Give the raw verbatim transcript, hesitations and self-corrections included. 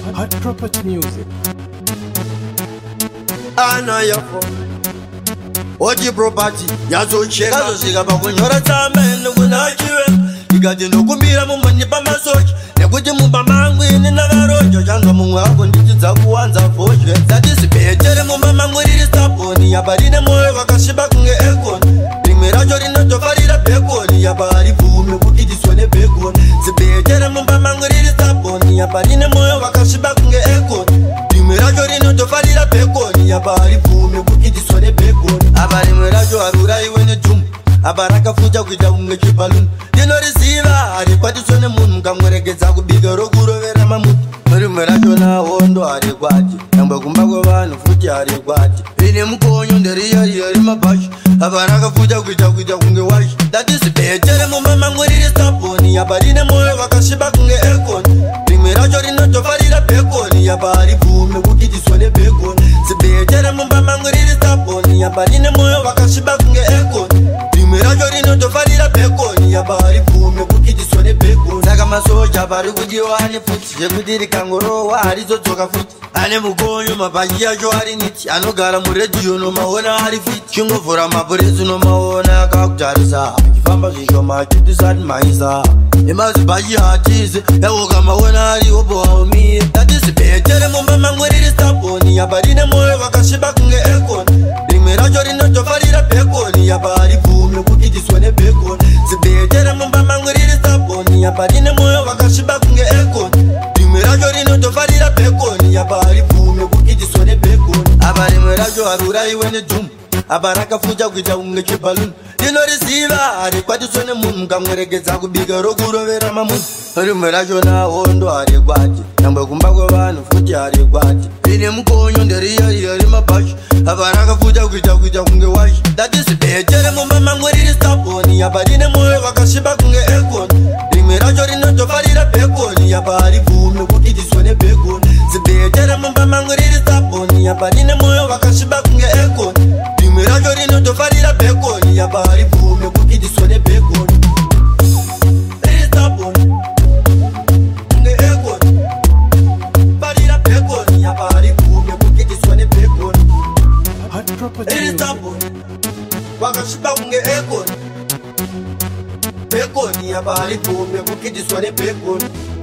Hot Property Music. Ana yako Oji property yazo cheka Kazo shika pakunyora tsamene kunachiwe Ikati nokumbira mumoni pamasochi Nekuti mumba mangwini nagarojo Changa mungu wako ndichidza kuwanza foshwe Zati sipechere mumba mangwini staponi Yabarine moyo wakashiba kunge ekoni Rimwe racho rinotofarira bekoni Yabari vume kukidiswane bekoni Sipechere mumba mangwini staponi Yabarine moyo wakashiba kunge ekoni Rimwe racho rinotofarira bekoni Yabari vume kukidiswane bekoni Abari mwe racho harura iwe nejumu Abaraka fuja kuita unge chibaluni Dinoriziva harikwatisone munhu mukamweregedza kubika rokurovera mamuti Rimwe racho nahondo harikwati Nyangwe kumba kwevanhu futi harikwati Ine mukonyo nderiyariya rimabashi Abaraka fuja kuita kuita kunge washi Datisipechere mumba mangwiriri staponi Yabarine moyo wakashiba kunge ekoni Rimwe racho rinotofarira bekoni Yabari vume kukidiswane bekoni Sipechere mumba mangwiriri staponi Yabarine moyo wakashiba kunge ekoni Rimwe racho rinotofarira bekoni Yabari vume kukidiswane bekoni Saka masoja bari kudiwa ane futi Yekuti rikangorowa harizodzoka futi Ane mukonyo mapaji yacho hari niti Anogara muredhiyo nomaona hari fiti Chingovhura mapurezi nomaona akakutarisa Chifamba zvishoma chitisati maisa Emazibaji hatizi Yawoka maona hari obo haumie Datisipechere mumba mangwiriri staponi Yabarine moyo wakashiba kunge ekoni Rimwe racho rinotofarira bekoni Yabari vume kukidiswane bekoni Sipechere mumba mangwiriri staponi Yabarine moyo wakashiba kunge ekoni Rimwe racho rinotofarira bekoni Yabari vume kukidiswane bekoni Abarimwe racho harura iwe nejumu Abaraka fuja kuita unge chibaluni Dinoriziva harikwatisone munhu mukamweregedza kubika rokurovera mamunhu Rimwe racho nahondo harikwati Nyangwe kumba kwevanhu futi harikwati Ine mukonyo nderiyariya rimabashi Abaraka fuja kuita kuita kunge washi Datisipechere mumba mangwiriri staponi Yabarine moyo wakashiba kunge ekoni Rimwe racho rinotofarira bekoni Yabari vume kukidiswane bekoni Sipechere mumba mangwiriri staponi Yabarine moyo wakashiba kunge ekoni Rimwe racho rinotofarira bekoni Yabari vume kukidiswane bekoni Riri staponi kunge ekoni Farira bekoni Yabari vume kukidiswane bekoni Hot Property Riri Music. staponi wakashiba kunge ekoni Bekoni Yabari vume kukidiswane bekoni